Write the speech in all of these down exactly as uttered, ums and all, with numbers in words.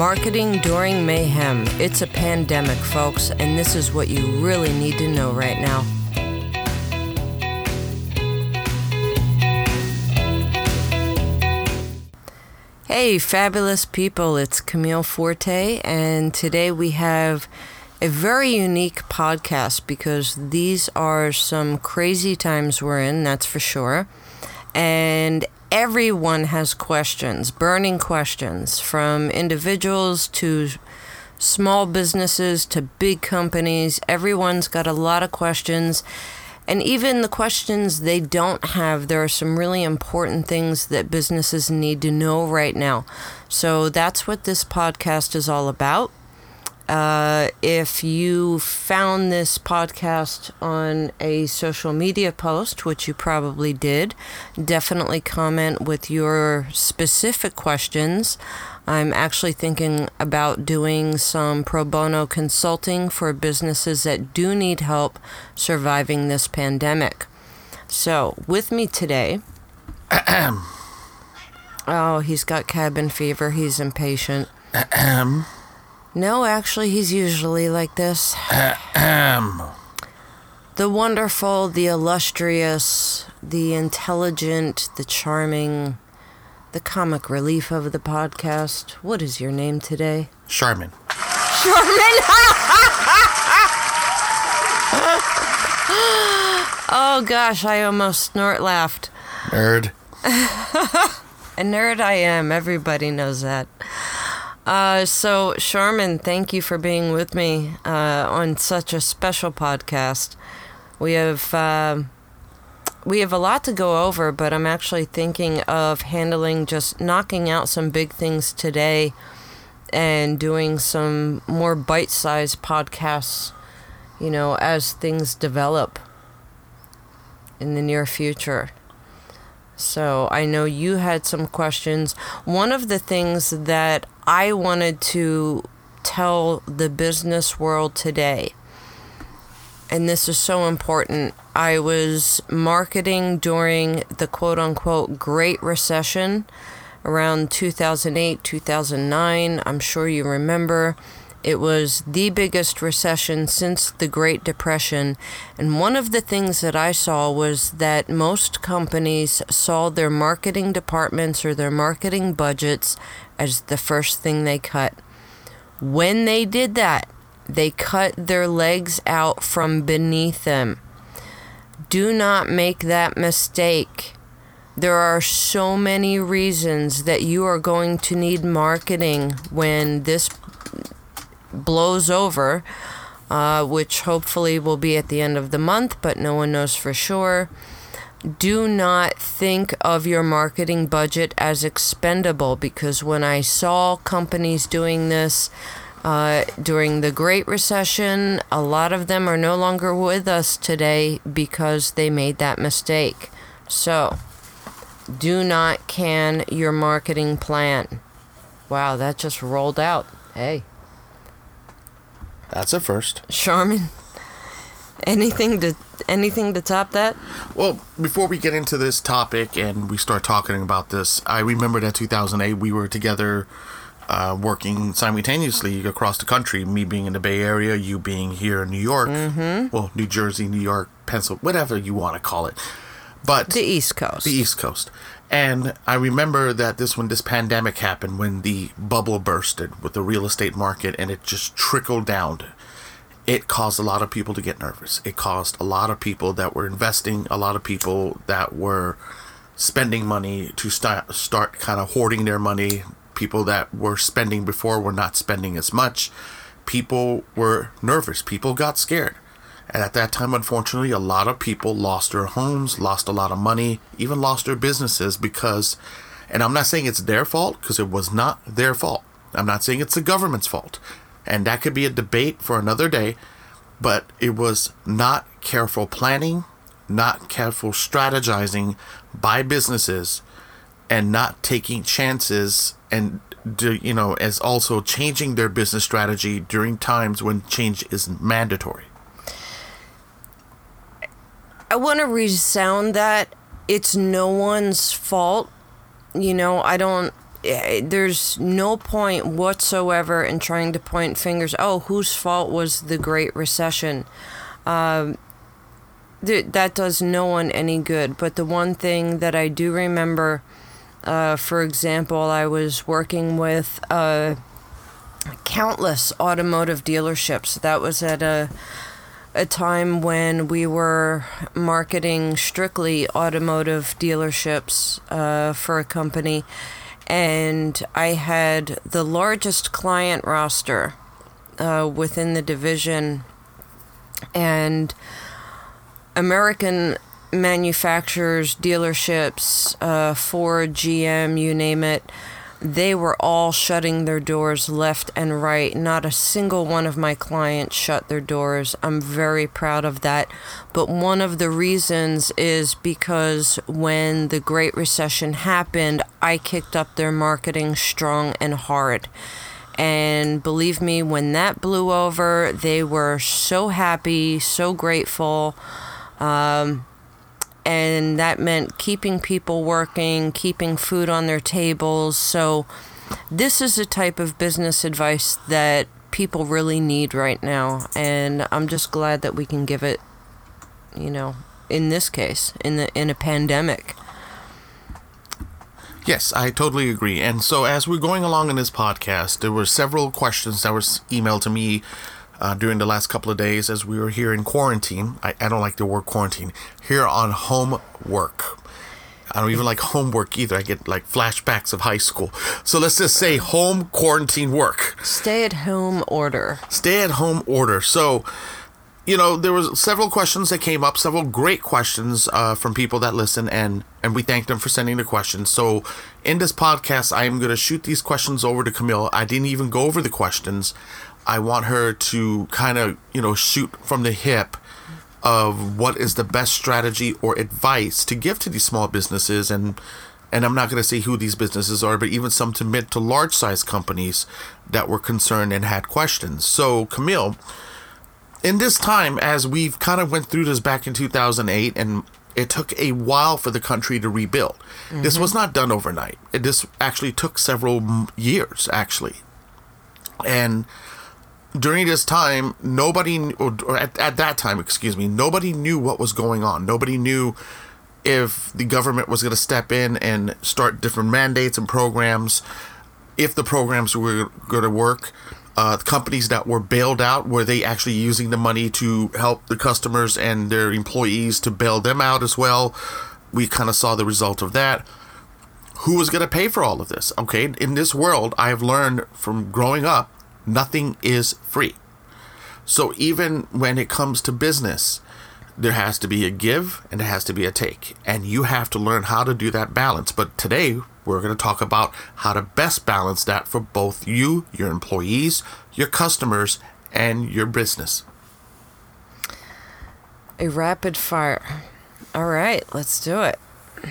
Marketing during mayhem. It's a pandemic, folks, and this is what you really need to know right now. Hey, fabulous people, it's Camille Forte, and today we have a very unique podcast because these are some crazy times we're in, that's for sure. And everyone has questions, burning questions, from individuals to small businesses to big companies. Everyone's got a lot of questions. And even the questions they don't have, there are some really important things that businesses need to know right now. So that's what this podcast is all about. Uh, if you found this podcast on a social media post, which you probably did, definitely comment with your specific questions. I'm actually thinking about doing some pro bono consulting for businesses that do need help surviving this pandemic. So, with me today... oh, he's got cabin fever. He's impatient. No, actually, he's usually like this. The wonderful, the illustrious, the intelligent, the charming, the comic relief of the podcast. What is your name today? Charmin. Charmin? Oh, gosh, I almost snort laughed. Nerd. A nerd I am. Everybody knows that. Uh, so, Charmin, thank you for being with me uh, on such a special podcast. We have uh, we have a lot to go over, but I'm actually thinking of handling just knocking out some big things today and doing some more bite-sized podcasts, you know, as things develop in the near future. So I know you had some questions. One of the things that I wanted to tell the business world today, and this is so important, I was marketing during the quote-unquote Great Recession around two thousand eight, two thousand nine. I'm sure you remember. It was the biggest recession since the Great Depression, and one of the things that I saw was that most companies saw their marketing departments or their marketing budgets as the first thing they cut. When they did that, they cut their legs out from beneath them. Do not make that mistake. There are so many reasons that you are going to need marketing when this blows over, uh, which hopefully will be at the end of the month, but no one knows for sure. Do not think of your marketing budget as expendable, because when I saw companies doing this uh, during the Great Recession, a lot of them are no longer with us today because they made that mistake. So, do not can your marketing plan. Wow, that just rolled out. Hey. That's a first. Charmin, anything to anything to top that? Well, before we get into this topic and we start talking about this, I remember that two thousand eight we were together uh, working simultaneously across the country, me being in the Bay Area, you being here in New York, mm-hmm. well, New Jersey, New York, Pencil, whatever you want to call it. But the East Coast. The East Coast. And I remember that this when this pandemic happened, when the bubble bursted with the real estate market and it just trickled down, it caused a lot of people to get nervous. It caused a lot of people that were investing, a lot of people that were spending money to start, start kind of hoarding their money. People that were spending before were not spending as much. People were nervous. People got scared. And at that time, unfortunately, a lot of people lost their homes, lost a lot of money, even lost their businesses because, and I'm not saying it's their fault, because it was not their fault. I'm not saying it's the government's fault. And that could be a debate for another day, but it was not careful planning, not careful strategizing by businesses, and not taking chances and, you know, as also changing their business strategy during times when change is mandatory. I want to resound that it's no one's fault. You know, I don't eh, there's no point whatsoever in trying to point fingers. Oh, whose fault was the Great Recession? Um, th- that does no one any good. But the one thing that I do remember, uh, for example, I was working with uh, countless automotive dealerships. That was at a a time when we were marketing strictly automotive dealerships uh, for a company, and I had the largest client roster uh, within the division, and American manufacturers, dealerships, uh, Ford, G M, you name it, they were all shutting their doors left and right. Not a single one of my clients shut their doors. I'm very proud of that. But one of the reasons is because when the Great Recession happened, I kicked up their marketing strong and hard. And believe me, when that blew over, they were so happy, so grateful. Um, And that meant keeping people working, keeping food on their tables. So this is a type of business advice that people really need right now. And I'm just glad that we can give it, you know, in this case, in the in a pandemic. Yes, I totally agree. And so as we're going along in this podcast, there were several questions that were emailed to me Uh, during the last couple of days as we were here in quarantine. I, I don't like the word quarantine. Here on home work. I don't even like homework either. I get like flashbacks of high school. So let's just say home quarantine work. Stay at home order. Stay at home order. So, you know, there was several questions that came up, several great questions uh, from people that listen, and, and we thank them for sending the questions. So in this podcast, I am going to shoot these questions over to Camille. I didn't even go over the questions. I want her to kind of, you know, shoot from the hip of what is the best strategy or advice to give to these small businesses. And and I'm not going to say who these businesses are, but even some to mid to large size companies that were concerned and had questions. So, Camille, in this time, as we've kind of went through this back in two thousand eight, and it took a while for the country to rebuild. Mm-hmm. This was not done overnight. It, this actually took several years, actually. And during this time, nobody, or at, at that time, excuse me, nobody knew what was going on. Nobody knew if the government was going to step in and start different mandates and programs, if the programs were going to work. Uh, companies that were bailed out, were they actually using the money to help the customers and their employees to bail them out as well? We kind of saw the result of that. Who was going to pay for all of this? Okay, in this world, I have learned from growing up, nothing is free. So even when it comes to business, there has to be a give and there has to be a take. And you have to learn how to do that balance. But today, we're going to talk about how to best balance that for both you, your employees, your customers, and your business. A rapid fire. All right, let's do it.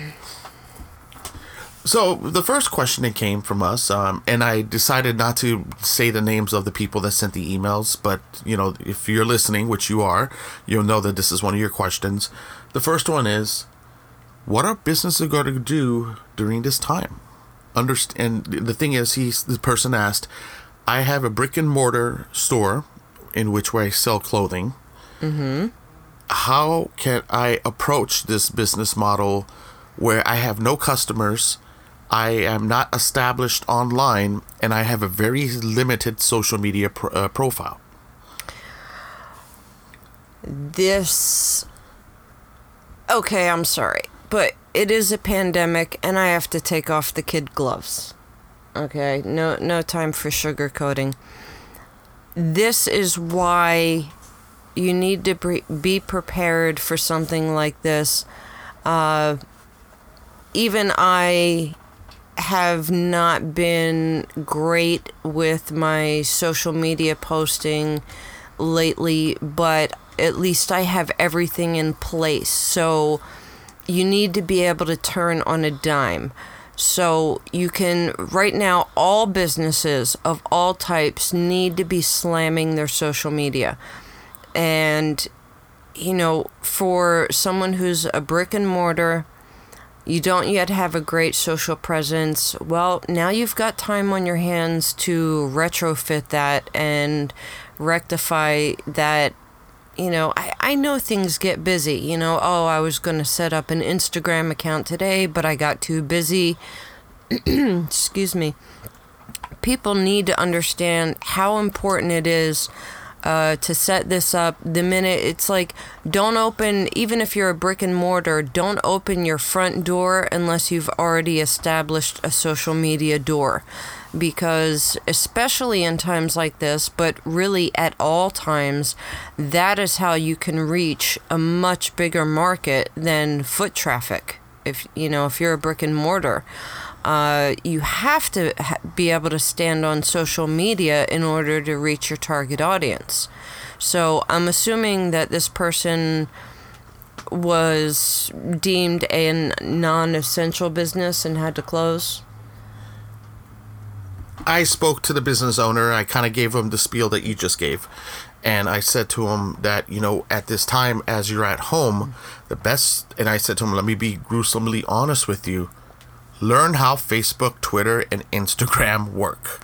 So the first question that came from us, um, and I decided not to say the names of the people that sent the emails, but, you know, if you're listening, which you are, you'll know that this is one of your questions. The first one is, what are businesses going to do during this time? Underst- and the thing is, he's, the person asked, I have a brick and mortar store in which way I sell clothing. Mm-hmm. How can I approach this business model where I have no customers, I am not established online, and I have a very limited social media pro- uh, profile? This... Okay, I'm sorry, but it is a pandemic, and I have to take off the kid gloves. Okay, no, no time for sugarcoating. This is why you need to be, be prepared for something like this. Uh, even I have not been great with my social media posting lately, but at least I have everything in place. So you need to be able to turn on a dime. So you can, right now, all businesses of all types need to be slamming their social media. And, you know, for someone who's a brick and mortar, You don't yet have a great social presence. Well, now you've got time on your hands to retrofit that and rectify that. You know, I, I know things get busy. You know, oh, I was going to set up an Instagram account today, but I got too busy. Excuse me. People need to understand how important it is uh, to set this up the minute. It's like, don't open, even if you're a brick and mortar, don't open your front door unless you've already established a social media door. Because especially in times like this, but really at all times, that is how you can reach a much bigger market than foot traffic. If you know, if you're a brick and mortar, uh, you have to ha- be able to stand on social media in order to reach your target audience. So I'm assuming that this person was deemed a non-essential business and had to close. I spoke to the business owner. I kind of gave him the spiel that you just gave. And I said to him that, you know, at this time, as you're at home, the best, and I said to him, let me be gruesomely honest with you. Learn how Facebook, Twitter, and Instagram work.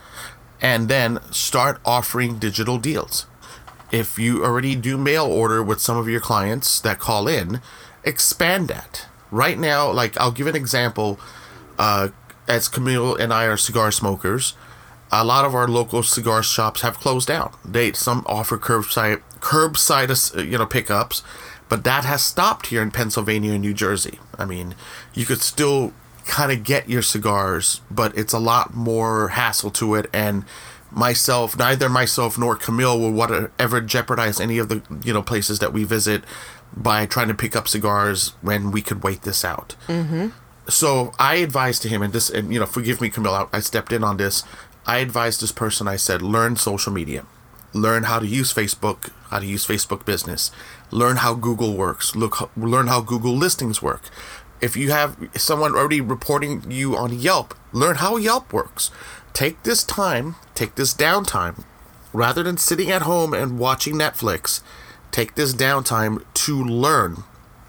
And then start offering digital deals. If you already do mail order with some of your clients that call in, expand that. Right now, like, I'll give an example. Uh, as Camille and I are cigar smokers, a lot of our local cigar shops have closed down. They some offer curbside curbside you know pickups, but that has stopped here in Pennsylvania and New Jersey. I mean, you could still kind of get your cigars, but it's a lot more hassle to it. And myself, neither myself nor Camille will want to ever jeopardize any of the you know places that we visit by trying to pick up cigars when we could wait this out. Mm-hmm. So I advised to him, and this, and you know, forgive me, Camille, I stepped in on this. I advised this person, I said, learn social media. Learn how to use Facebook, how to use Facebook Business. Learn how Google works. Look, learn how Google listings work. If you have someone already reporting you on Yelp, learn how Yelp works. Take this time, take this downtime, rather than sitting at home and watching Netflix, take this downtime to learn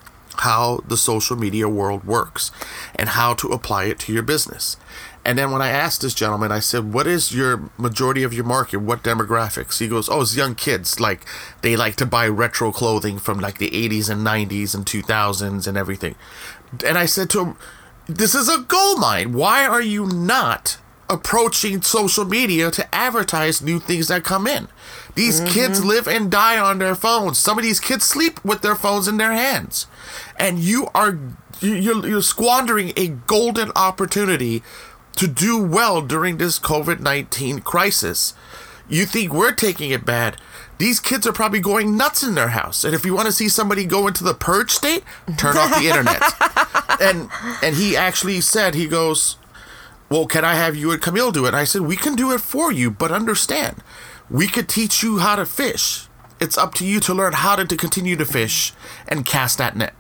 how the social media world works and how to apply it to your business. And then when I asked this gentleman, I said, what is your majority of your market? What demographics? He goes, oh, it's young kids. Like, they like to buy retro clothing from like the eighties and nineties and two thousands and everything. And I said to him, this is a gold mine. Why are you not approaching social media to advertise new things that come in? These mm-hmm. kids live and die on their phones. Some of these kids sleep with their phones in their hands. And you are you're, you're squandering a golden opportunity to do well during this covid nineteen crisis. You think we're taking it bad. These kids are probably going nuts in their house. And if you want to see somebody go into the purge state, turn off the internet. And and he actually said, he goes, well, can I have you and Camille do it? And I said, we can do it for you, but understand, we could teach you how to fish. It's up to you to learn how to, to continue to fish and cast that net.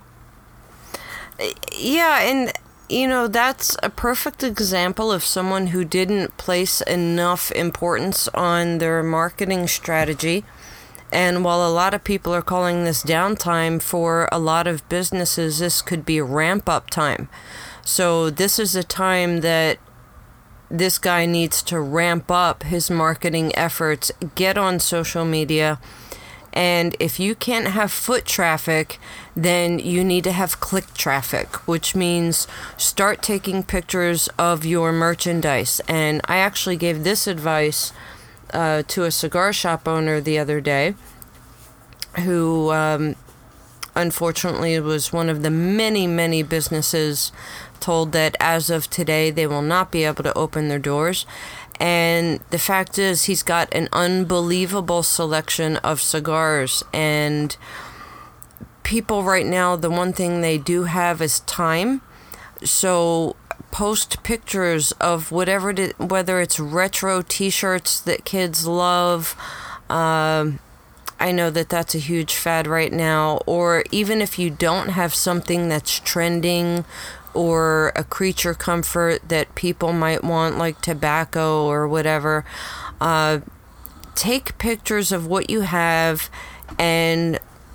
Yeah, and, you know, that's a perfect example of someone who didn't place enough importance on their marketing strategy. And while a lot of people are calling this downtime, for a lot of businesses, this could be ramp-up time. So this is a time that this guy needs to ramp up his marketing efforts, get on social media, and if you can't have foot traffic, then you need to have click traffic, which means start taking pictures of your merchandise. And I actually gave this advice uh, to a cigar shop owner the other day, who um, unfortunately was one of the many, many businesses told that as of today they will not be able to open their doors. And the fact is, he's got an unbelievable selection of cigars, and people right now, the one thing they do have is time. So post pictures of whatever, it, whether it's retro t-shirts that kids love. Um, I know that that's a huge fad right now. Or even if you don't have something that's trending, or a creature comfort that people might want, like tobacco or whatever, uh, take pictures of what you have and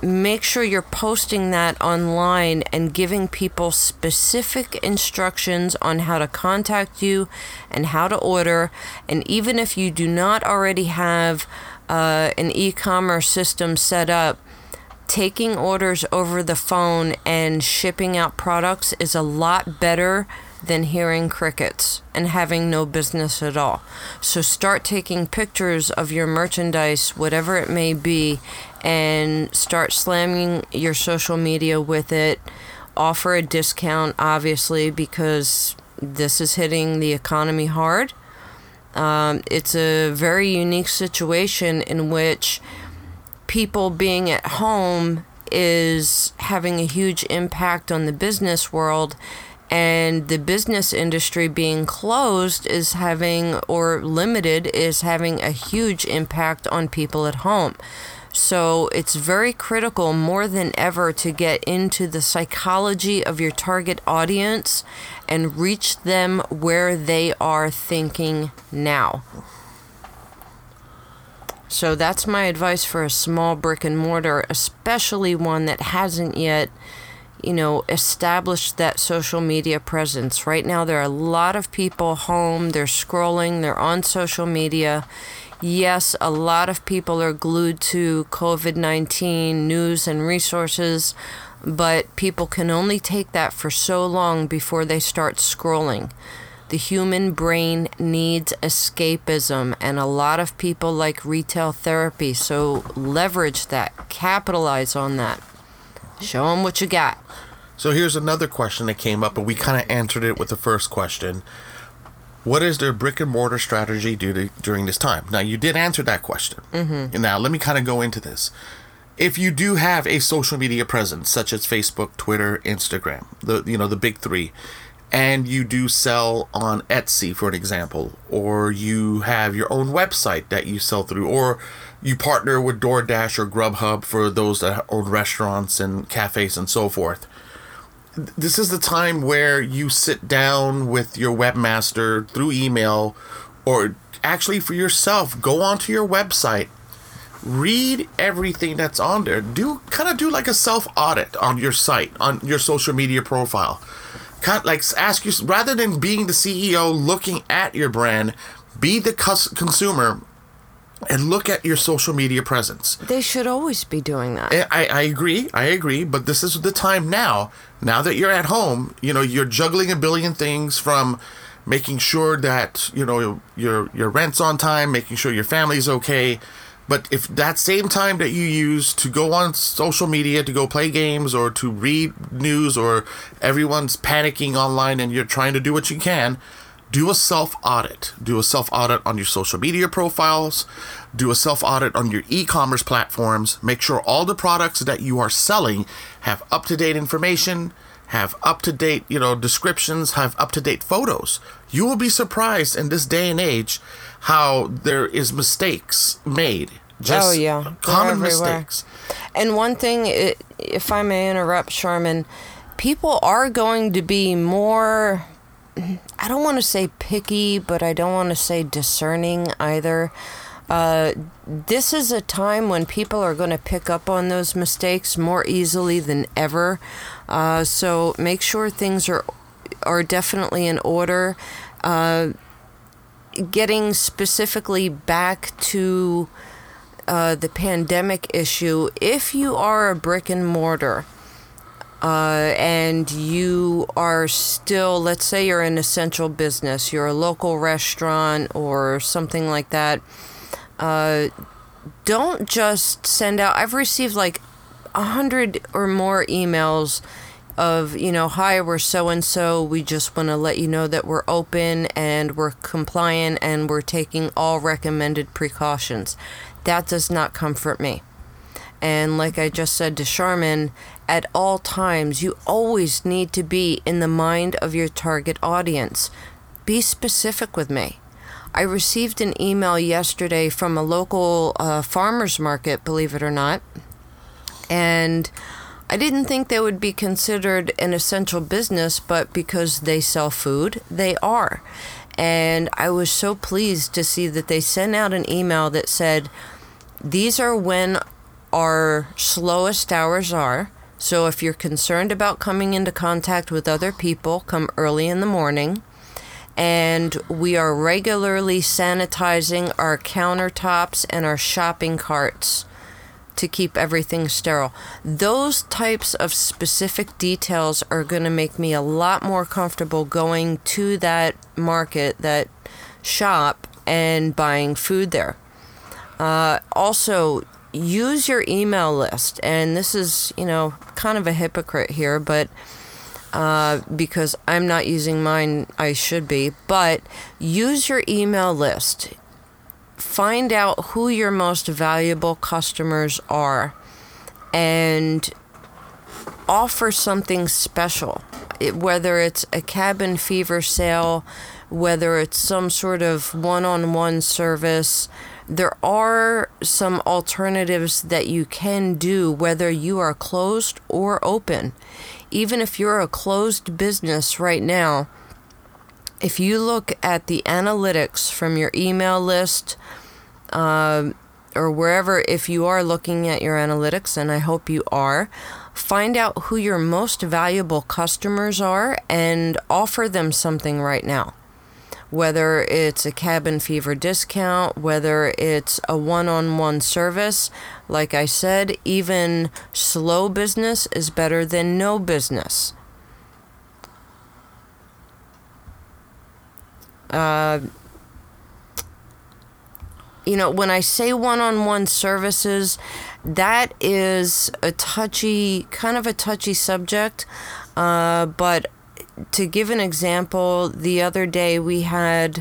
make sure you're posting that online and giving people specific instructions on how to contact you and how to order. And even if you do not already have uh, an e-commerce system set up, taking orders over the phone and shipping out products is a lot better than hearing crickets and having no business at all. So start taking pictures of your merchandise, whatever it may be, and start slamming your social media with it. Offer a discount, obviously, because this is hitting the economy hard. Um, it's a very unique situation in which people being at home is having a huge impact on the business world, and the business industry being closed is having, or limited, is having a huge impact on people at home. So it's very critical more than ever to get into the psychology of your target audience and reach them where they are thinking now. So that's my advice for a small brick and mortar, especially one that hasn't yet, you know, established that social media presence. Right now, there are a lot of people home, they're scrolling, they're on social media. Yes, a lot of people are glued to covid nineteen news and resources, but people can only take that for so long before they start scrolling. The human brain needs escapism, and a lot of people like retail therapy, so leverage that, capitalize on that. Show them what you got. So here's another question that came up, and we kind of answered it with the first question. What is their brick and mortar strategy do to, during this time? Now, you did answer that question. Mm-hmm. Now, let me kind of go into this. If you do have a social media presence, such as Facebook, Twitter, Instagram, the you know the big three, and you do sell on Etsy, for an example, or you have your own website that you sell through, or you partner with DoorDash or Grubhub for those that own restaurants and cafes and so forth. This is the time where you sit down with your webmaster through email, or actually for yourself, go onto your website, read everything that's on there. Do kind of do like a self-audit on your site, on your social media profile. Kind of like ask you, rather than being the C E O looking at your brand, be the cus- consumer and look at your social media presence. They should always be doing that. I, I agree. I agree. But this is the time now. Now that you're at home, you know, you're juggling a billion things, from making sure that, you know, your your rent's on time, making sure your family's okay. But if that same time that you use to go on social media, to go play games or to read news, or everyone's panicking online and you're trying to do what you can, do a self-audit. Do a self-audit on your social media profiles. Do a self-audit on your e-commerce platforms. Make sure all the products that you are selling have up-to-date information, have up-to-date, you know, descriptions, have up-to-date photos. You will be surprised in this day and age how there is mistakes made. Just oh, yeah. common mistakes. And one thing, if I may interrupt, Sharman, people are going to be more, I don't want to say picky, but I don't want to say discerning either. Uh, this is a time when people are going to pick up on those mistakes more easily than ever. Uh, so make sure things are are definitely in order. Uh, getting specifically back to uh, the pandemic issue, if you are a brick and mortar, Uh, and you are still, let's say you're an essential business, you're a local restaurant or something like that, uh, don't just send out, I've received like a hundred or more emails of, you know, hi, we're so-and-so, we just want to let you know that we're open and we're compliant and we're taking all recommended precautions. That does not comfort me. And like I just said to Sharman, at all times, you always need to be in the mind of your target audience. Be specific with me. I received an email yesterday from a local uh, farmer's market, believe it or not, and I didn't think they would be considered an essential business, but because they sell food, they are. And I was so pleased to see that they sent out an email that said, these are when our slowest hours are. So if you're concerned about coming into contact with other people, come early in the morning. And we are regularly sanitizing our countertops and our shopping carts to keep everything sterile. Those types of specific details are going to make me a lot more comfortable going to that market, that shop, and buying food there. Uh, also, use your email list. And this is, you know, kind of a hypocrite here, but uh, because I'm not using mine, I should be. But use your email list. Find out who your most valuable customers are and offer something special. It, whether it's a cabin fever sale, whether it's some sort of one-on-one service, there are some alternatives that you can do whether you are closed or open. Even if you're a closed business right now, if you look at the analytics from your email list, uh, or wherever, if you are looking at your analytics, and I hope you are, find out who your most valuable customers are and offer them something right now. Whether it's a cabin fever discount, whether it's a one-on-one service, like I said, even slow business is better than no business. Uh, you know, when I say one-on-one services, that is a touchy, kind of a touchy subject, uh, but to give an example, the other day we had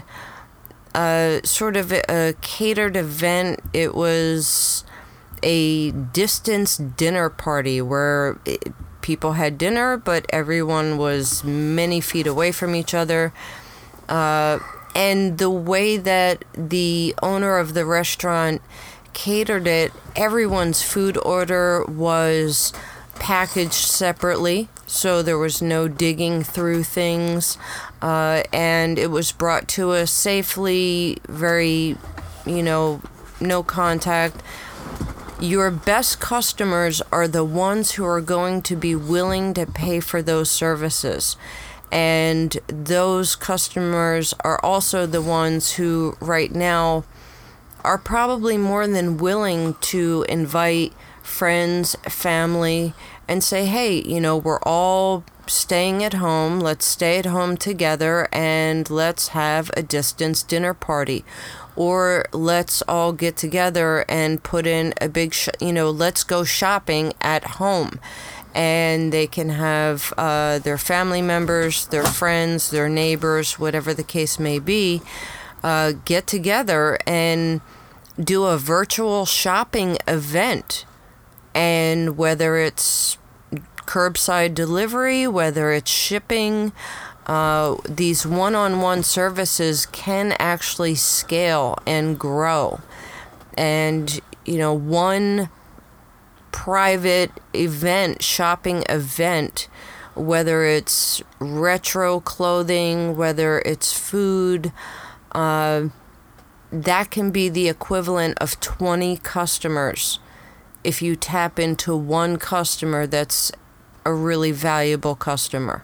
a sort of a catered event. It was a distance dinner party where it, people had dinner, but everyone was many feet away from each other. Uh, and the way that the owner of the restaurant catered it, everyone's food order was packaged separately, so there was no digging through things, uh, and it was brought to us safely, very, you know, no contact. Your best customers are the ones who are going to be willing to pay for those services. And those customers are also the ones who right now are probably more than willing to invite friends, family, and say, hey, you know, we're all staying at home. Let's stay at home together and let's have a distance dinner party. Or let's all get together and put in a big, sh- you know, let's go shopping at home. And they can have uh, their family members, their friends, their neighbors, whatever the case may be, uh, get together and do a virtual shopping event. And whether it's curbside delivery, whether it's shipping, uh, these one-on-one services can actually scale and grow. And, you know, one private event, shopping event, whether it's retro clothing, whether it's food, uh, that can be the equivalent of twenty customers. If you tap into one customer that's a really valuable customer.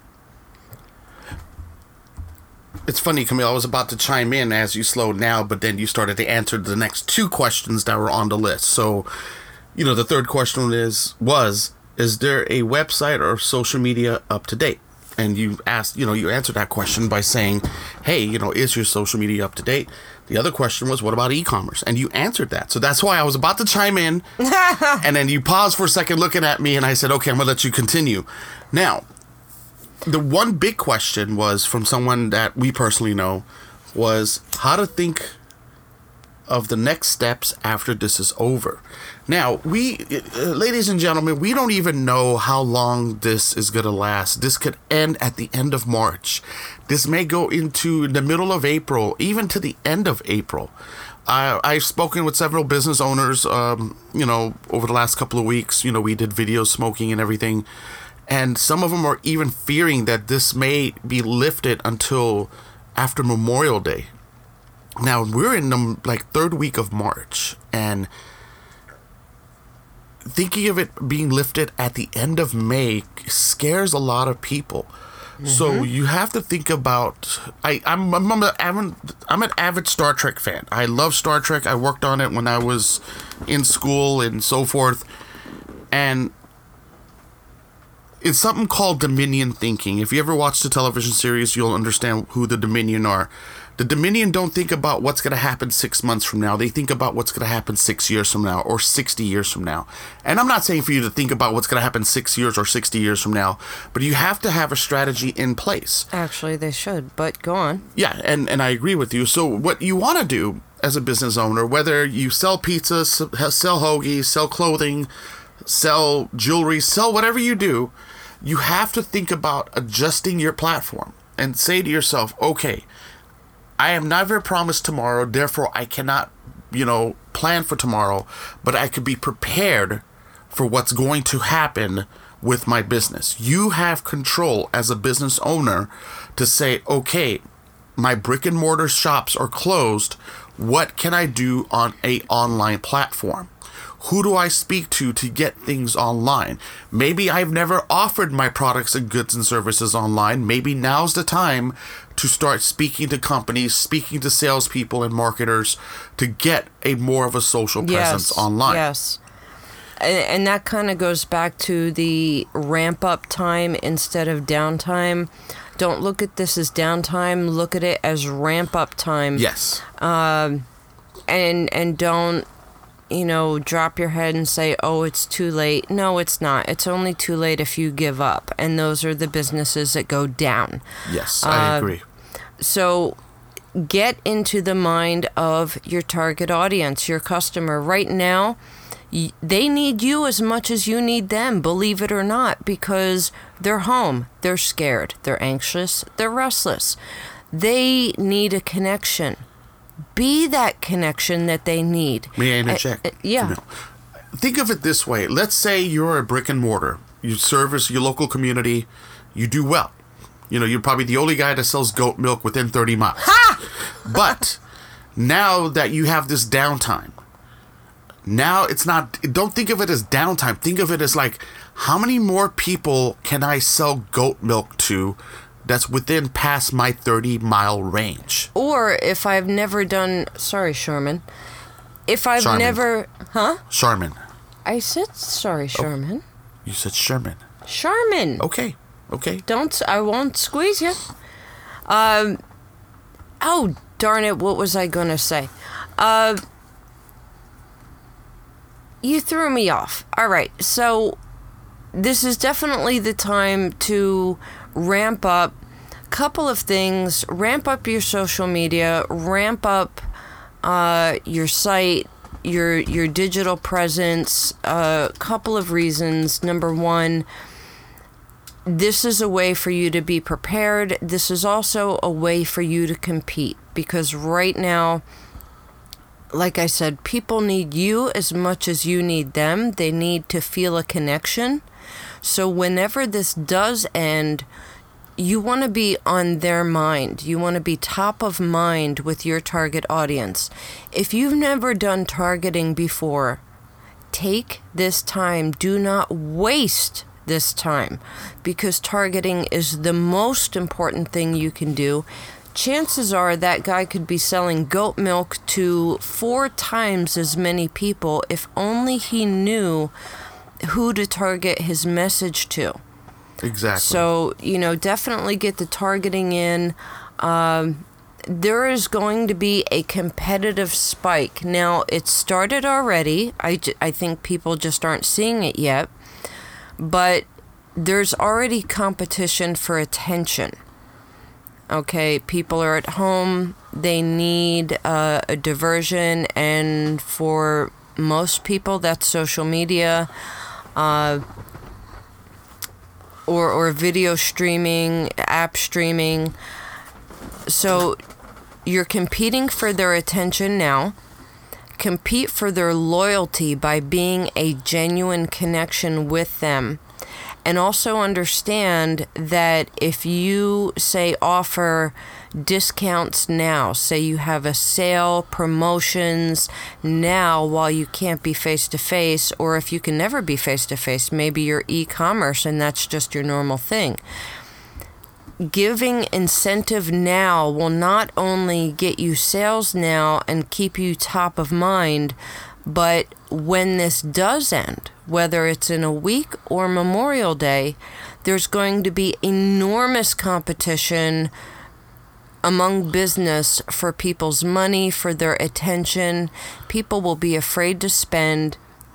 It's funny, Camille, I was about to chime in as you slowed down, but then you started to answer the next two questions that were on the list. So, you know, the third question is, was, is there a website or social media up to date? And you asked, you know, you answered that question by saying, hey, you know, is your social media up to date? The other question was, what about e-commerce? And you answered that. So that's why I was about to chime in. And then you paused for a second looking at me and I said, okay, I'm going to let you continue. Now, the one big question was from someone that we personally know was how to think of the next steps after this is over. Now, we, uh, ladies and gentlemen, we don't even know how long this is going to last. This could end at the end of March. This may go into the middle of April, even to the end of April. I, I've spoken with several business owners, um, you know, over the last couple of weeks. You know, we did video smoking and everything. And some of them are even fearing that this may be lifted until after Memorial Day. Now, we're in the like third week of March, and thinking of it being lifted at the end of May scares a lot of people. Mm-hmm. So you have to think about. I, I'm I'm, I'm, a, I'm I'm an avid Star Trek fan. I love Star Trek. I worked on it when I was in school and so forth. And it's something called Dominion thinking. If you ever watched the television series, you'll understand who the Dominion are. The Dominion don't think about what's going to happen six months from now. They think about what's going to happen six years from now or sixty years from now. And I'm not saying for you to think about what's going to happen six years or sixty years from now, but you have to have a strategy in place. Actually, they should, but go on. Yeah, and, and I agree with you. So what you want to do as a business owner, whether you sell pizza, sell hoagies, sell clothing, sell jewelry, sell whatever you do, you have to think about adjusting your platform and say to yourself, okay, I am never promised tomorrow, therefore I cannot, you know, plan for tomorrow, but I could be prepared for what's going to happen with my business. You have control as a business owner to say, okay, my brick and mortar shops are closed. What can I do on a online platform? Who do I speak to to get things online? Maybe I've never offered my products and goods and services online. Maybe now's the time to start speaking to companies, speaking to salespeople and marketers to get a more of a social presence yes, online. Yes. And, and that kind of goes back to the ramp up time instead of downtime. Don't look at this as downtime. Look at it as ramp up time. Yes. Um, and and don't, you know, drop your head and say, oh, it's too late. No, it's not. It's only too late if you give up. And those are the businesses that go down. Yes, I uh, agree. So get into the mind of your target audience, your customer. Right now, y- they need you as much as you need them, believe it or not, because they're home. They're scared. They're anxious. They're restless. They need a connection. Be that connection that they need. May I interject? Uh, uh, yeah. Think of it this way. Let's say you're a brick and mortar. You service your local community. You do well. You know, you're probably the only guy that sells goat milk within thirty miles. Ha! But now that you have this downtime, now it's not, don't think of it as downtime. Think of it as like, how many more people can I sell goat milk to that's within past my thirty mile range? Or if I've never done, sorry, Sherman. If I've Sharman. never, huh? Sharman. I said, sorry, Sherman. Oh, you said Sherman. Sherman. Okay. Okay. Don't, I won't squeeze you. Um, oh, darn it, what was I going to say? Uh, you threw me off. All right, so this is definitely the time to ramp up a couple of things. Ramp up your social media, ramp up uh, your site, your your digital presence. A uh, couple of reasons. Number one, this is a way for you to be prepared. This is also a way for you to compete, because right now, like I said, people need you as much as you need them. They need to feel a connection. So whenever this does end, you want to be on their mind. You want to be top of mind with your target audience. If you've never done targeting before, take this time. Do not waste this time, because targeting is the most important thing you can do. Chances are that guy could be selling goat milk to four times as many people if only he knew who to target his message to. Exactly. So, you know, definitely get the targeting in. Um, there is going to be a competitive spike. Now, it started already. I, j- I think people just aren't seeing it yet. But there's already competition for attention. Okay, people are at home. They need uh, a diversion. And for most people, that's social media. Uh, or or video streaming, app streaming. So you're competing for their attention now. Compete for their loyalty by being a genuine connection with them. And also understand that if you, say, offer discounts now, say you have a sale, promotions now while you can't be face-to-face, or if you can never be face-to-face, maybe you're e-commerce and that's just your normal thing. Giving incentive now will not only get you sales now and keep you top of mind, but when this does end, whether it's in a week or Memorial Day, there's going to be enormous competition among business for people's money, for their attention. People will be afraid to spend,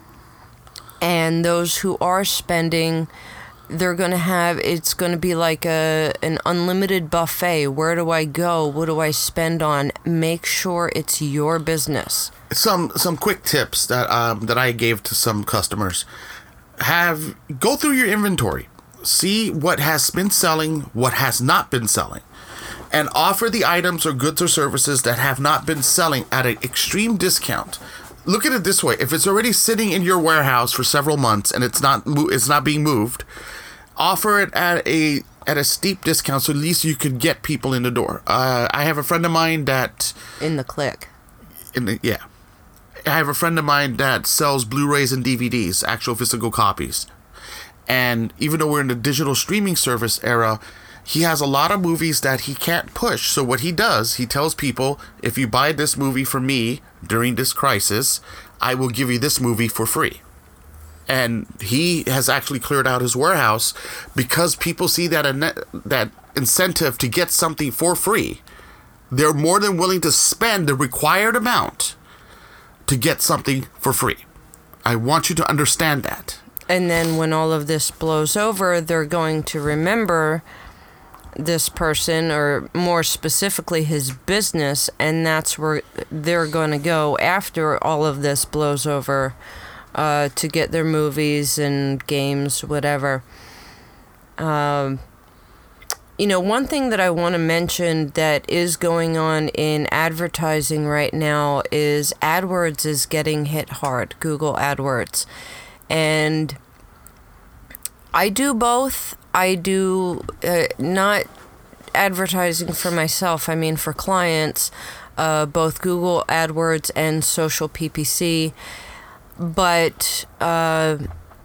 and those who are spending, they're going to have, it's going to be like a an unlimited buffet. Where do I go? What do I spend on? Make sure it's your business. Some some quick tips that um, that I gave to some customers. Have go through your inventory. See what has been selling, what has not been selling, and offer the items or goods or services that have not been selling at an extreme discount. Look at it this way: if it's already sitting in your warehouse for several months and it's not it's not being moved, offer it at a at a steep discount so at least you could get people in the door. Uh, I have a friend of mine that in the click. In the yeah, I have a friend of mine that sells Blu-rays and D V Ds, actual physical copies, and even though we're in the digital streaming service era, he has a lot of movies that he can't push. So what he does, he tells people, if you buy this movie from me during this crisis, I will give you this movie for free. And he has actually cleared out his warehouse because people see that that incentive to get something for free. They're more than willing to spend the required amount to get something for free. I want you to understand that. And then when all of this blows over, they're going to remember this person, or more specifically his business, and that's where they're going to go after all of this blows over, uh, to get their movies and games, whatever. Um, you know, one thing that I want to mention that is going on in advertising right now is AdWords is getting hit hard, Google AdWords. And I do both. I do uh, not advertising for myself, I mean for clients, uh, both Google AdWords and social P P C. But uh,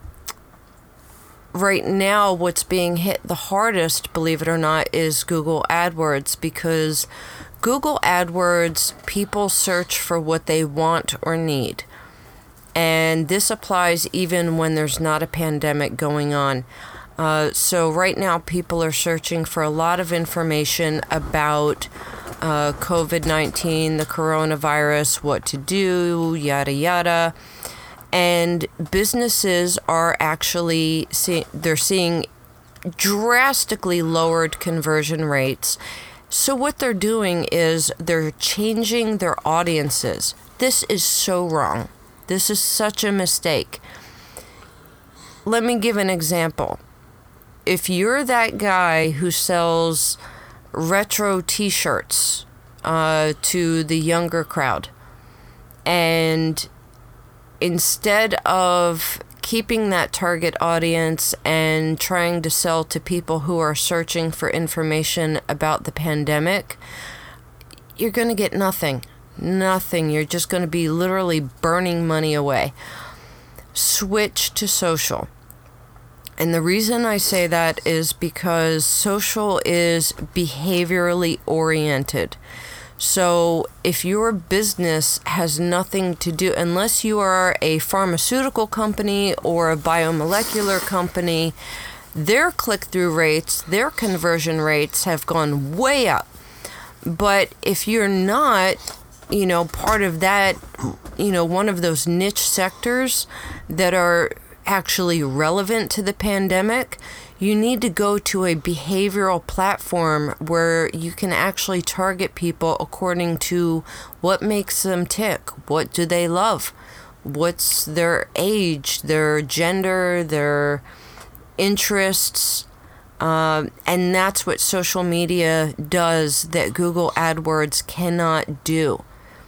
right now what's being hit the hardest, believe it or not, is Google AdWords, because Google AdWords, people search for what they want or need. And this applies even when there's not a pandemic going on. Uh, so right now people are searching for a lot of information about uh, covid nineteen, the coronavirus, what to do, yada yada. And businesses are actually, see, they're seeing drastically lowered conversion rates. So what they're doing is they're changing their audiences. This is so wrong. This is such a mistake. Let me give an example. If you're that guy who sells retro t-shirts uh, to the younger crowd, and instead of keeping that target audience and trying to sell to people who are searching for information about the pandemic, you're going to get nothing. Nothing. You're just going to be literally burning money away. Switch to social. And the reason I say that is because social is behaviorally oriented. So if your business has nothing to do, unless you are a pharmaceutical company or a biomolecular company, their click-through rates, their conversion rates have gone way up. But if you're not, you know, part of that, you know, one of those niche sectors that are actually relevant to the pandemic, you need to go to a behavioral platform where you can actually target people according to what makes them tick. What do they love? What's their age, their gender, their interests? Um, and that's what social media does that Google AdWords cannot do.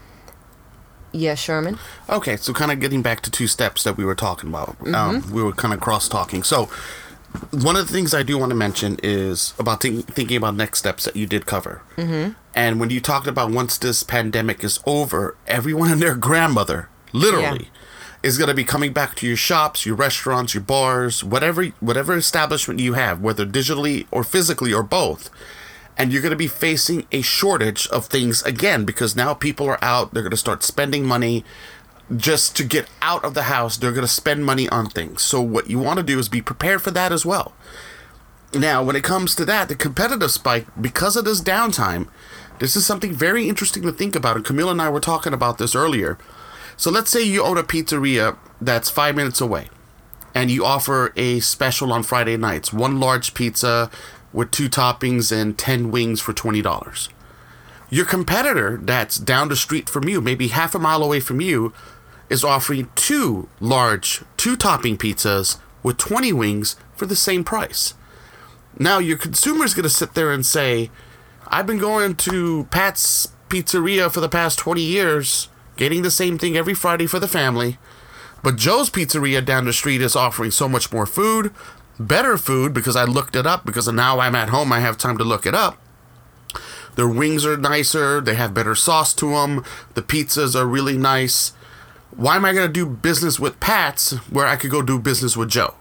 Yes, Sherman? Okay, so kind of getting back to two steps that we were talking about. Mm-hmm. Um, we were kind of cross-talking. So one of the things I do want to mention is about think, thinking about next steps that you did cover. Mm-hmm. And when you talked about once this pandemic is over, everyone and their grandmother, literally, yeah. is going to be coming back to your shops, your restaurants, your bars, whatever whatever establishment you have, whether digitally or physically or both. And you're going to be facing a shortage of things again, because now people are out. They're going to start spending money just to get out of the house. They're going to spend money on things. So what you want to do is be prepared for that as well. Now, when it comes to that, the competitive spike, because of this downtime, this is something very interesting to think about. And Camila and I were talking about this earlier. So let's say you own a pizzeria that's five minutes away, and you offer a special on Friday nights, one large pizza with two toppings and ten wings for twenty dollars. Your competitor that's down the street from you, maybe half a mile away from you, is offering two large, two-topping pizzas with twenty wings for the same price. Now, your consumer is going to sit there and say, I've been going to Pat's Pizzeria for the past twenty years, getting the same thing every Friday for the family, but Joe's Pizzeria down the street is offering so much more food, better food, because I looked it up, because now I'm at home, I have time to look it up. Their wings are nicer, they have better sauce to them, the pizzas are really nice. Why am I going to do business with Pat's where I could go do business with Joe?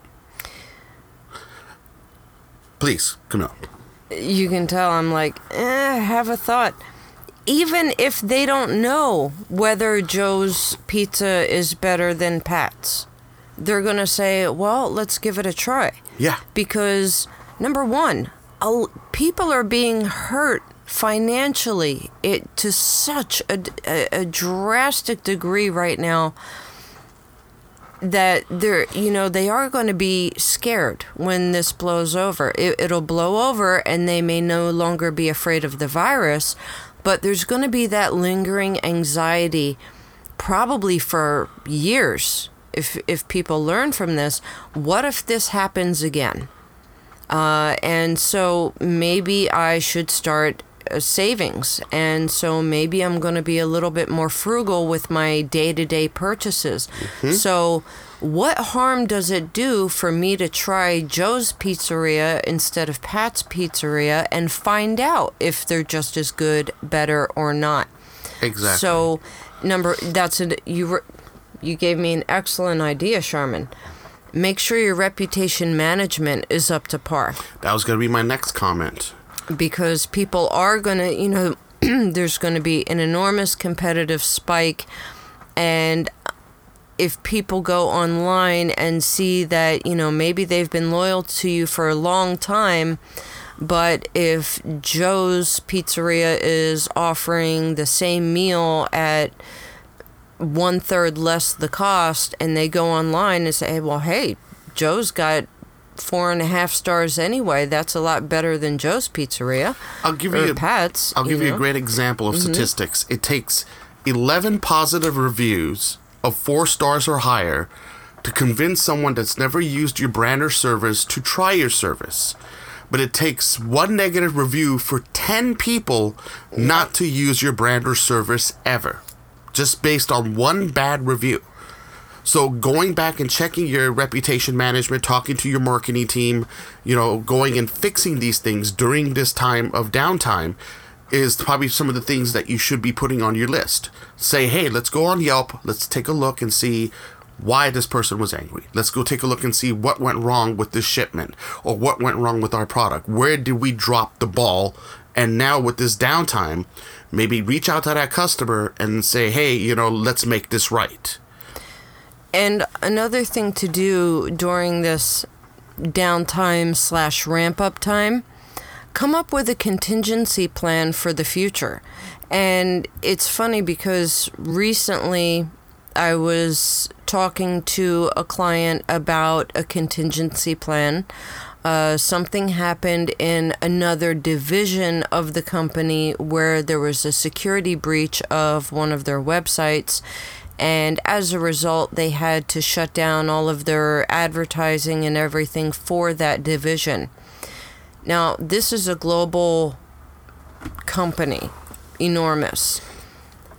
Please, come on. You can tell I'm like, eh, have a thought. Even if they don't know whether Joe's Pizza is better than Pat's, they're going to say, well, let's give it a try. Yeah. Because, number one, people are being hurt financially it to such a, a, a drastic degree right now that they're, you know, they are going to be scared when this blows over. It, it'll blow over and they may no longer be afraid of the virus, but there's going to be that lingering anxiety probably for years. If if people learn from this, what if this happens again? Uh, and so maybe I should start a savings. And so maybe I'm going to be a little bit more frugal with my day-to-day purchases. Mm-hmm. So what harm does it do for me to try Joe's Pizzeria instead of Pat's Pizzeria and find out if they're just as good, better, or not? Exactly. So number that's a, you were. You gave me an excellent idea, Sharman. Make sure your reputation management is up to par. That was going to be my next comment. Because people are going to, you know, there's going to be an enormous competitive spike. And if people go online and see that, you know, maybe they've been loyal to you for a long time, but if Joe's Pizzeria is offering the same meal at one third less the cost, and they go online and say, well, hey, Joe's got four and a half stars anyway. That's a lot better than Joe's Pizzeria. I'll give or you Pat's. I'll give you you know? a great example of Mm-hmm. statistics. It takes eleven positive reviews of four stars or higher to convince someone that's never used your brand or service to try your service. But it takes one negative review for ten people not to use your brand or service ever, just based on one bad review. So going back and checking your reputation management, talking to your marketing team, you know, going and fixing these things during this time of downtime is probably some of the things that you should be putting on your list. Say, hey, let's go on Yelp. Let's take a look and see why this person was angry. Let's go take a look and see what went wrong with this shipment or what went wrong with our product. Where did we drop the ball? And now with this downtime, maybe reach out to that customer and say, hey, you know, let's make this right. And another thing to do during this downtime slash ramp up time, come up with a contingency plan for the future. And it's funny because recently I was talking to a client about a contingency plan. Uh, something happened in another division of the company where there was a security breach of one of their websites. And as a result, they had to shut down all of their advertising and everything for that division. Now, this is a global company, enormous.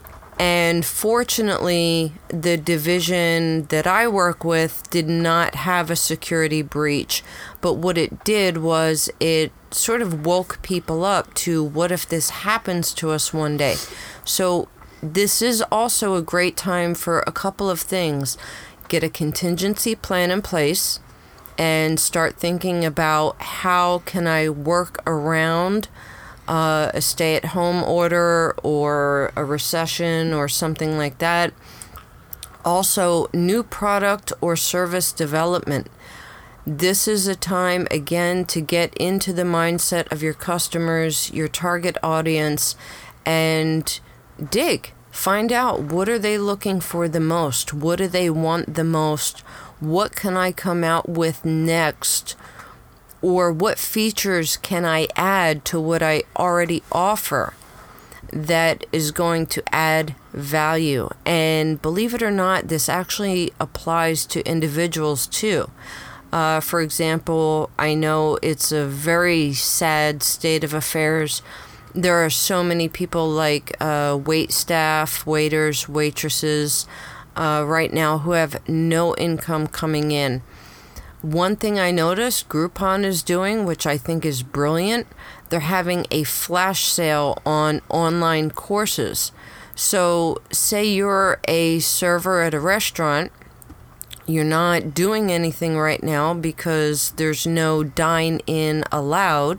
And fortunately, the division that I work with did not have a security breach. But what it did was it sort of woke people up to, what if this happens to us one day? So this is also a great time for a couple of things. Get a contingency plan in place and start thinking about, how can I work around uh, a stay-at-home order or a recession or something like that. Also, new product or service development. This is a time, again, to get into the mindset of your customers, your target audience, and dig. Find out, what are they looking for the most? What do they want the most? What can I come out with next? Or what features can I add to what I already offer that is going to add value? And believe it or not, this actually applies to individuals too. Uh, for example, I know it's a very sad state of affairs. There are so many people like uh, wait staff, waiters, waitresses uh, right now who have no income coming in. One thing I noticed Groupon is doing, which I think is brilliant, they're having a flash sale on online courses. So say you're a server at a restaurant, you're not doing anything right now because there's no dine-in allowed.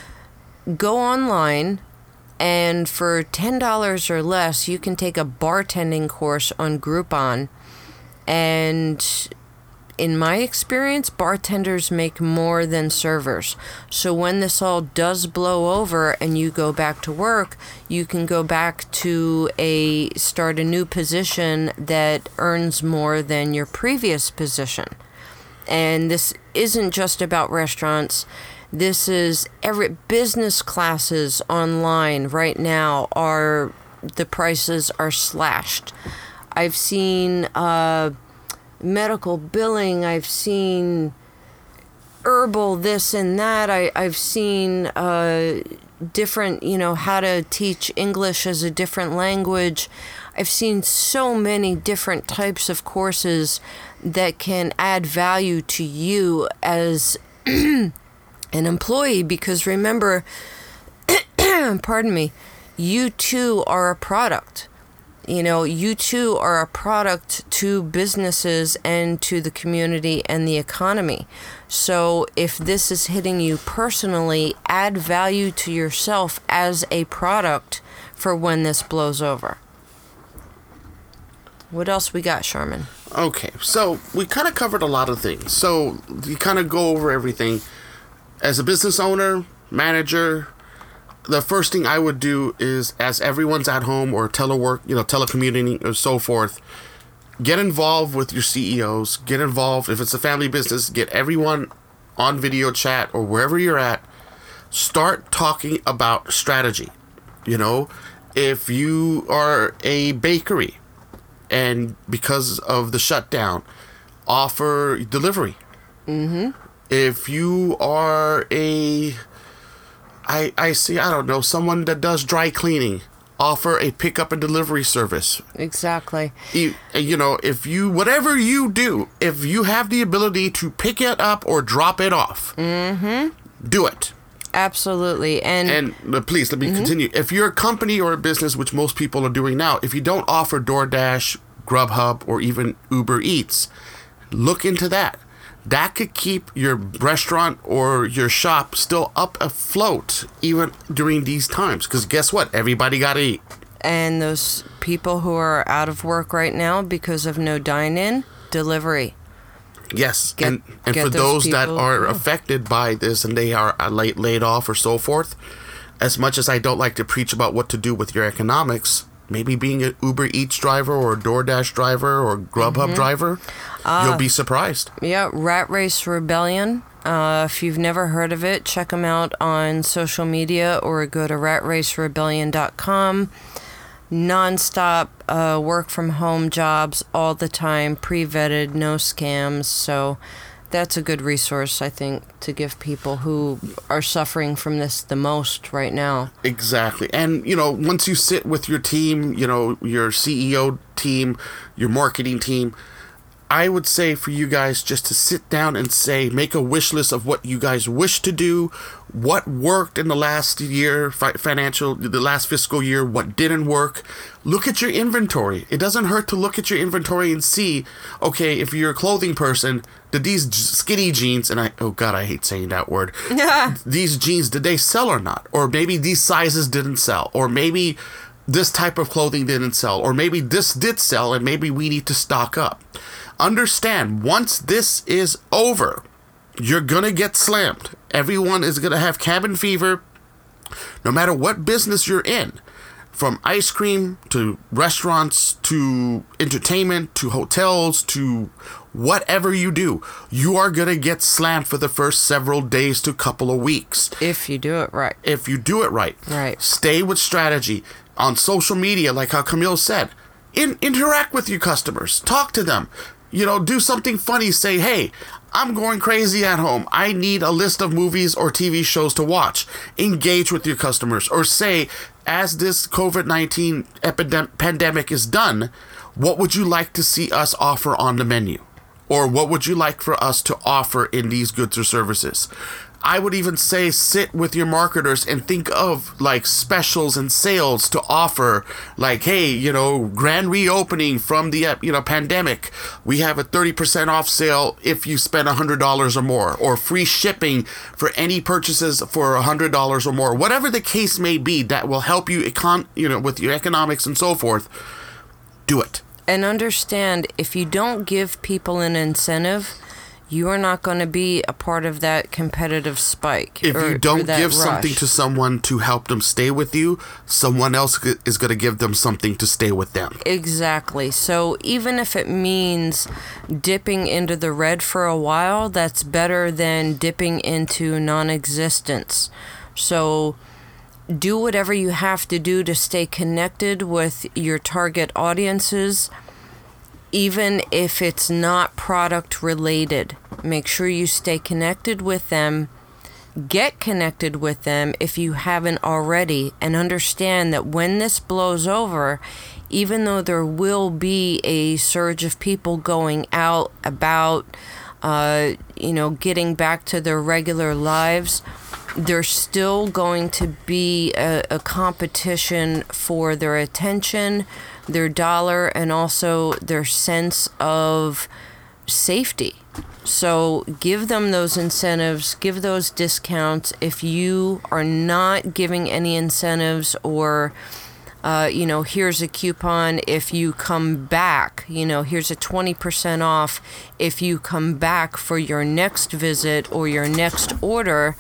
Go online, and for ten dollars or less, you can take a bartending course on Groupon. And in my experience, bartenders make more than servers. So when this all does blow over and you go back to work, you can go back to a start a new position that earns more than your previous position. And this isn't just about restaurants. This is every business classes online right now are, the prices are slashed. I've seen uh, medical billing. I've seen herbal this and that. I, I've seen uh, different, you know, how to teach English as a different language. I've seen so many different types of courses that can add value to you as an employee, because remember, pardon me, you too are a product. You know, you too are a product to businesses and to the community and the economy. So if this is hitting you personally, add value to yourself as a product for when this blows over. What else we got, Sharman? Okay, so we kind of covered a lot of things. So you kind of go over everything. As a business owner, manager, the first thing I would do is, as everyone's at home or telework, you know, telecommuting or so forth, get involved with your C E Os. Get involved. If it's a family business, get everyone on video chat or wherever you're at. Start talking about strategy. You know, if you are a bakery and because of the shutdown, offer delivery. Mm-hmm. If you are a, I, I see, I don't know, someone that does dry cleaning, offer a pickup and delivery service. Exactly. You, you know, if you, whatever you do, if you have the ability to pick it up or drop it off, mm-hmm. do it. Absolutely. And, and uh, please, let me mm-hmm. continue. If you're a company or a business, which most people are doing now, if you don't offer DoorDash, Grubhub, or even Uber Eats, look into that. That could keep your restaurant or your shop still up afloat even during these times. Because guess what? Everybody got to eat. And those people who are out of work right now because of no dine-in, delivery. Yes. Get, and and get for those, those that are yeah. affected by this and they are laid, laid off or so forth, as much as I don't like to preach about what to do with your economics, maybe being an Uber Eats driver or a DoorDash driver or Grubhub mm-hmm. driver, uh, you'll be surprised. Yeah, Rat Race Rebellion. Uh, if you've never heard of it, check them out on social media or go to rat race rebellion dot com. Non-stop uh, work from home jobs all the time, pre-vetted, no scams. So That's a good resource, I think, to give people who are suffering from this the most right now. Exactly. And, you know, once you sit with your team, you know, your C E O team, your marketing team, I would say for you guys just to sit down and say, make a wish list of what you guys wish to do, what worked in the last year, fi- financial, the last fiscal year, what didn't work. Look at your inventory. It doesn't hurt to look at your inventory and see, okay, if you're a clothing person, did these j- skinny jeans, and I, oh God, I hate saying that word. These jeans, did they sell or not? Or maybe these sizes didn't sell. Or maybe this type of clothing didn't sell. Or maybe this did sell and maybe we need to stock up. Understand, once this is over, you're going to get slammed. Everyone is going to have cabin fever, no matter what business you're in. From ice cream to restaurants to entertainment to hotels to whatever you do, you are going to get slammed for the first several days to couple of weeks. If you do it right. If you do it right. Right. Stay with strategy. On social media, like how Camille said, in, interact with your customers. Talk to them. You know, do something funny. Say, hey, I'm going crazy at home. I need a list of movies or T V shows to watch. Engage with your customers. Or say, as this covid nineteen epidemic pandemic is done, what would you like to see us offer on the menu? Or what would you like for us to offer in these goods or services? I would even say sit with your marketers and think of like specials and sales to offer, like, hey, you know, grand reopening from the, you know, pandemic. We have a thirty percent off sale if you spend one hundred dollars or more, or free shipping for any purchases for one hundred dollars or more. Whatever the case may be that will help you, econ- you know, with your economics and so forth, do it. And understand, if you don't give people an incentive, you are not going to be a part of that competitive spike. If or, you don't give rush. something to someone to help them stay with you, someone else is going to give them something to stay with them. Exactly. So even if it means dipping into the red for a while, that's better than dipping into non-existence. So do whatever you have to do to stay connected with your target audiences. Even if it's not product related, make sure you stay connected with them, get connected with them if you haven't already, and understand that when this blows over, even though there will be a surge of people going out about, uh, you know, getting back to their regular lives, there's still going to be a, a competition for their attention, their dollar, and also their sense of safety. So give them those incentives, give those discounts. If you are not giving any incentives, or uh, you know, here's a coupon if you come back, you know, here's a twenty percent off if you come back for your next visit or your next order,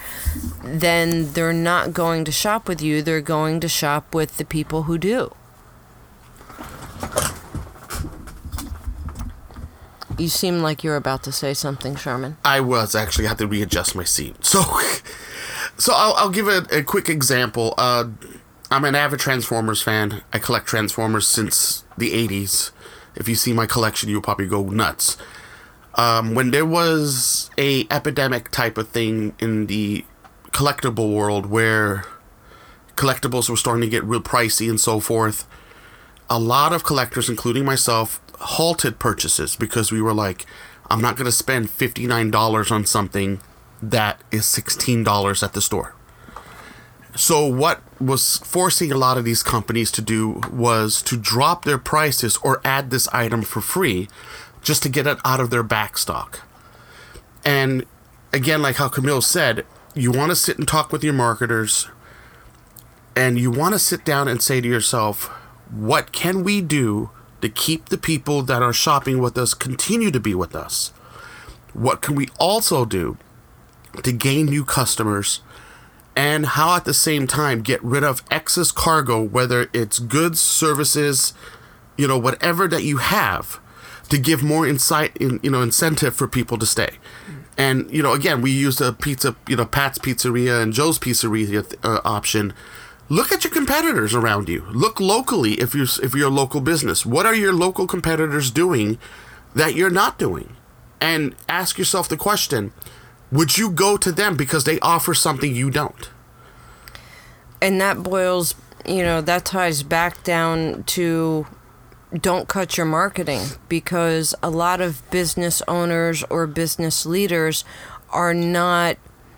then they're not going to shop with you. They're going to shop with the people who do. You seem like you're about to say something, Sherman. I was actually. I had to readjust my seat. So, so I'll, I'll give a, a quick example. Uh, I'm an avid Transformers fan. I collect Transformers since the eighties. If you see my collection, you'll probably go nuts. Um, when there was a epidemic type of thing in the collectible world where collectibles were starting to get real pricey and so forth, a lot of collectors, including myself, halted purchases because we were like, I'm not going to spend fifty-nine dollars on something that is sixteen dollars at the store. So what was forcing a lot of these companies to do was to drop their prices or add this item for free just to get it out of their back stock. And again, like how Camille said, you want to sit and talk with your marketers, and you want to sit down and say to yourself, what can we do to keep the people that are shopping with us continue to be with us? What can we also do to gain new customers? And how at the same time get rid of excess cargo, whether it's goods, services, you know, whatever that you have, to give more insight, in, you know, incentive for people to stay. And, you know, again, we use the pizza, you know, Pat's Pizzeria and Joe's Pizzeria uh, option. Look at your competitors around you. Look locally if you're if you're a local business. What are your local competitors doing that you're not doing? And ask yourself the question, would you go to them because they offer something you don't? And that boils, you know, that ties back down to don't cut your marketing, because a lot of business owners or business leaders are not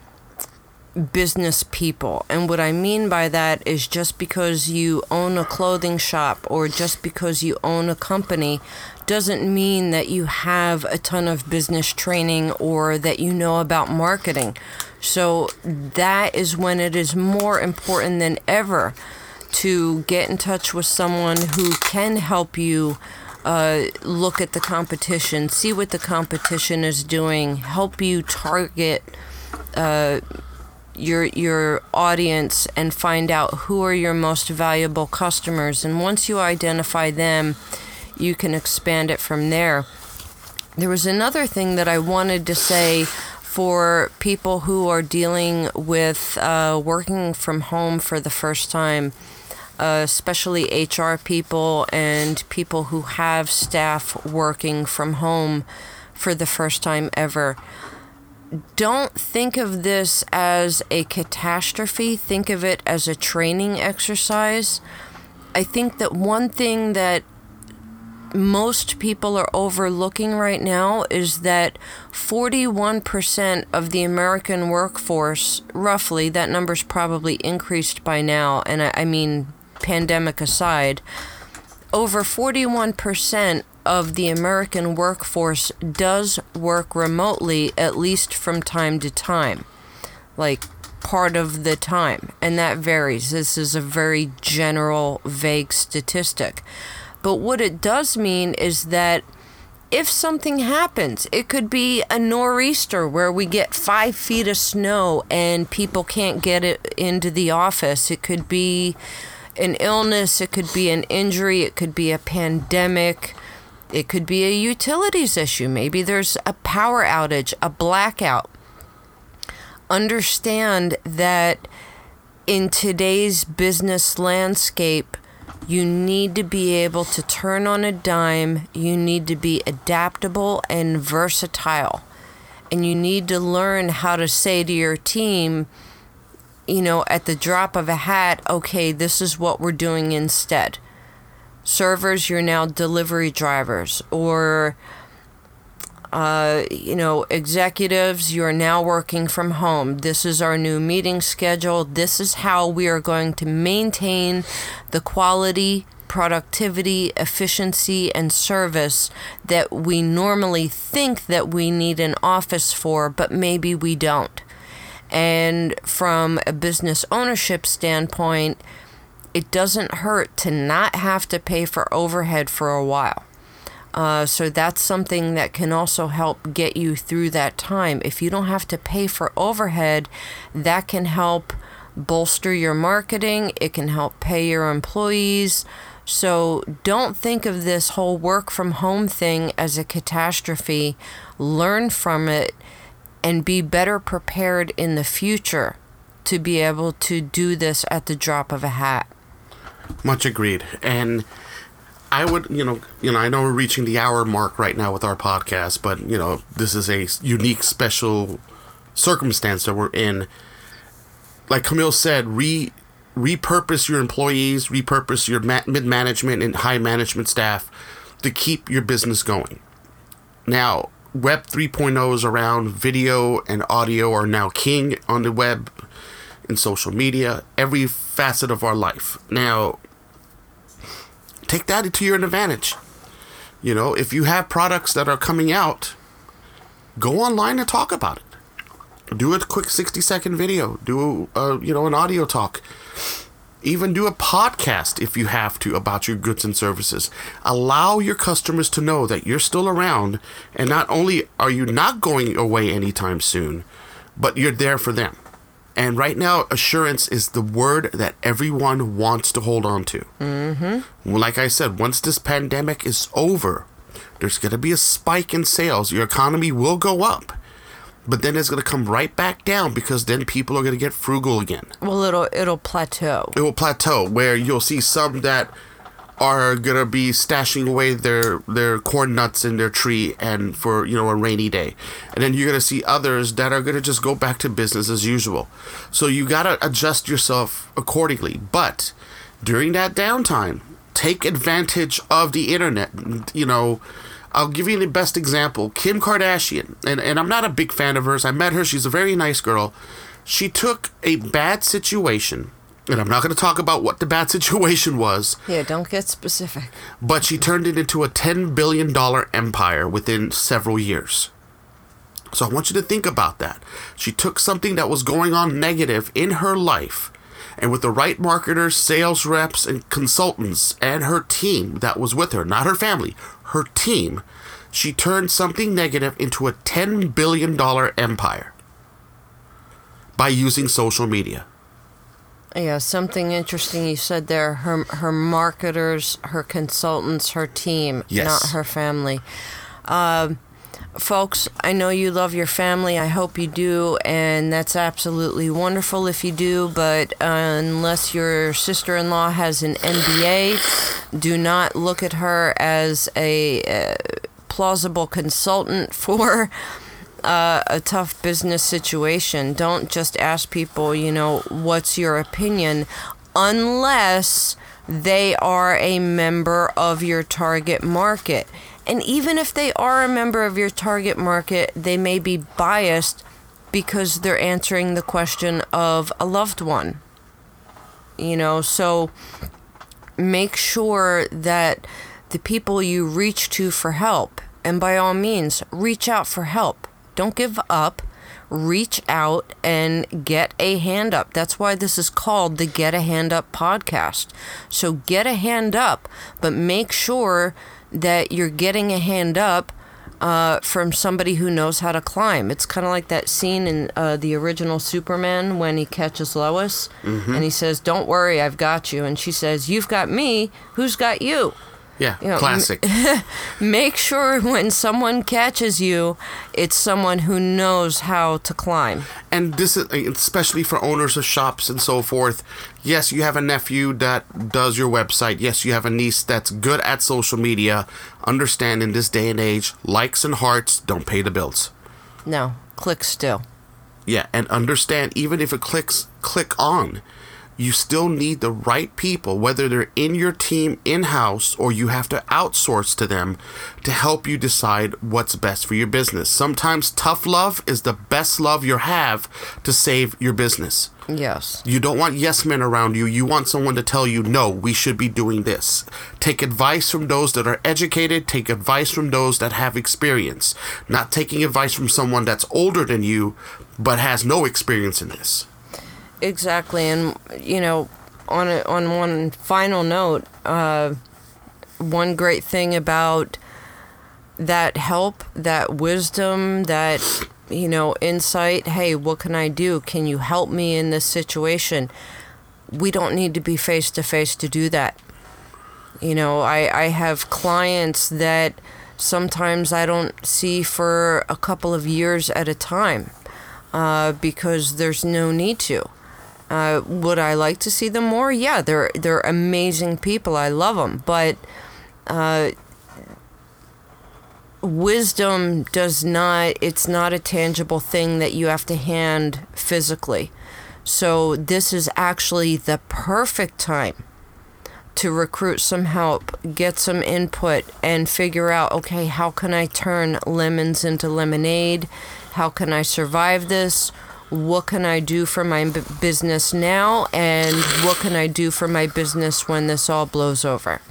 business people. And what I mean by that is just because you own a clothing shop or just because you own a company doesn't mean that you have a ton of business training or that you know about marketing. So that is when it is more important than ever to get in touch with someone who can help you uh, look at the competition, see what the competition is doing, help you target uh, your your audience and find out who are your most valuable customers. And once you identify them, you can expand it from there. There was another thing that I wanted to say for people who are dealing with uh, working from home for the first time, uh, especially H R people and people who have staff working from home for the first time ever. Don't think of this as a catastrophe. Think of it as a training exercise. I think that one thing that most people are overlooking right now is that forty-one percent of the American workforce, roughly, that number's probably increased by now, and I, I mean, pandemic aside, over forty-one percent of the American workforce does work remotely, at least from time to time, like part of the time, and that varies. This is a very general, vague statistic. But what it does mean is that if something happens, it could be a nor'easter where we get five feet of snow and people can't get it into the office. It could be an illness, it could be an injury, it could be a pandemic, it could be a utilities issue. Maybe there's a power outage, a blackout. Understand that in today's business landscape, you need to be able to turn on a dime. You need to be adaptable and versatile. And you need to learn how to say to your team, you know, at the drop of a hat, okay, this is what we're doing instead. Servers, you're now delivery drivers. Or, uh, you know, executives, you're now working from home. This is our new meeting schedule. This is how we are going to maintain the quality, productivity, efficiency, and service that we normally think that we need an office for, but maybe we don't. And from a business ownership standpoint, it doesn't hurt to not have to pay for overhead for a while. Uh, so that's something that can also help get you through that time. If you don't have to pay for overhead, that can help bolster your marketing. It can help pay your employees. So don't think of this whole work from home thing as a catastrophe. Learn from it and be better prepared in the future to be able to do this at the drop of a hat. Much agreed. And I would, you know, you know, I know we're reaching the hour mark right now with our podcast, but, you know, this is a unique, special circumstance that we're in. Like Camille said, re repurpose your employees, repurpose your ma- mid-management and high management staff to keep your business going. Now, Web three point oh is around. Video and audio are now king on the web and social media, every facet of our life. Now, take that to your advantage. You know, if you have products that are coming out, go online and talk about it. Do a quick sixty second video. Do a, you know, an audio talk. Even do a podcast if you have to about your goods and services. Allow your customers to know that you're still around, and not only are you not going away anytime soon, but you're there for them. And right now, assurance is the word that everyone wants to hold on to. Mm-hmm. Like I said, once this pandemic is over, there's going to be a spike in sales. Your economy will go up. But then it's going to come right back down because then people are going to get frugal again. Well, it'll it'll plateau. It will plateau where you'll see some that are gonna be stashing away their their corn nuts in their tree and for, you know, a rainy day. And then you're gonna see others that are gonna just go back to business as usual. So you gotta adjust yourself accordingly. But during that downtime, take advantage of the internet. You know, I'll give you the best example. Kim Kardashian, and, and I'm not a big fan of hers. I met her. She's a very nice girl. She took a bad situation, and I'm not going to talk about what the bad situation was. Yeah, don't get specific. But she turned it into a ten billion dollars empire within several years. So I want you to think about that. She took something that was going on negative in her life, and with the right marketers, sales reps, and consultants, and her team that was with her, not her family, her team, she turned something negative into a ten billion dollars empire by using social media. Yeah, something interesting you said there. Her her marketers, her consultants, her team, Yes. not her family. Um, folks, I know you love your family. I hope you do, and that's absolutely wonderful if you do. But uh, unless your sister-in-law has an M B A, do not look at her as a uh, plausible consultant for Uh, a tough business situation. Don't just ask people, you know, what's your opinion, unless they are a member of your target market. And even if they are a member of your target market, they may be biased because they're answering the question of a loved one. You know, so make sure that the people you reach to for help, and by all means, reach out for help. Don't give up. Reach out and get a hand up. That's why this is called the Get a Hand Up podcast. So get a hand up, but make sure that you're getting a hand up uh, from somebody who knows how to climb. It's kind of like that scene in uh, the original Superman when he catches Lois, Mm-hmm. and he says, "Don't worry, I've got you." And she says, "You've got me. Who's got you?" Yeah, You know, classic. Make sure when someone catches you, it's someone who knows how to climb. And this is especially for owners of shops and so forth. Yes, you have a nephew that does your website. Yes, you have a niece that's good at social media. Understand, in this day and age, likes and hearts don't pay the bills. No, click still. Yeah, and understand, even if it clicks click on, you still need the right people, whether they're in your team in-house or you have to outsource to them to help you decide what's best for your business. Sometimes tough love is the best love you have to save your business. Yes. You don't want yes men around you. You want someone to tell you, no, we should be doing this. Take advice from those that are educated. Take advice from those that have experience. Not taking advice from someone that's older than you but has no experience in this. Exactly, and you know, on a, on one final note, uh, one great thing about that help, that wisdom, that, you know, insight. Hey, what can I do? Can you help me in this situation? We don't need to be face to face to do that. You know, I I have clients that sometimes I don't see for a couple of years at a time, uh, because there's no need to. Uh, would I like to see them more? Yeah, they're they're amazing people. I love them, but uh, wisdom does not. It's not a tangible thing that you have to hand physically. So this is actually the perfect time to recruit some help, get some input, and figure out, okay, how can I turn lemons into lemonade? How can I survive this? What can I do for my b- business now, and what can I do for my business when this all blows over?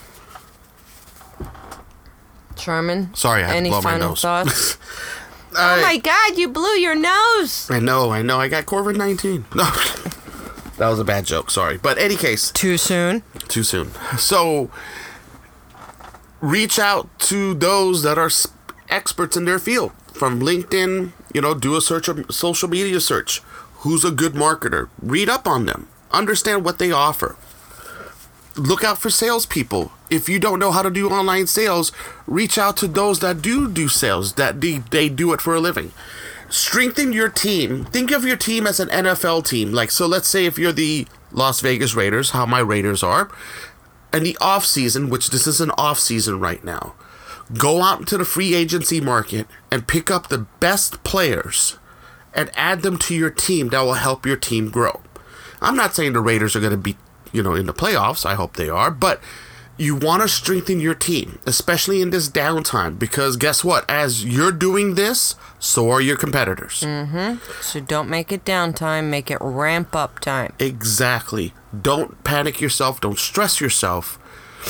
Charmin? Sorry, I had to Any blow my final nose. thoughts? I, Oh my God, you blew your nose! I know, I know. I got COVID nineteen. No, that was a bad joke. Sorry. But any case, Too soon? too soon. So, reach out to those that are s- experts in their field. From LinkedIn, you know, do a search of social media search. Who's a good marketer? Read up on them. Understand what they offer. Look out for salespeople. If you don't know how to do online sales, reach out to those that do do sales, that they, they do it for a living. Strengthen your team. Think of your team as an N F L team. Like, so let's say if you're the Las Vegas Raiders, how my Raiders are, in the off season, which this is an off season right now, go out into the free agency market and pick up the best players and add them to your team that will help your team grow. I'm not saying the Raiders are going to be, you know, in the playoffs. I hope they are. But you want to strengthen your team, especially in this downtime, because guess what? As you're doing this, so are your competitors. Mm-hmm. So don't make it downtime. Make it ramp up time. Exactly. Don't panic yourself. Don't stress yourself.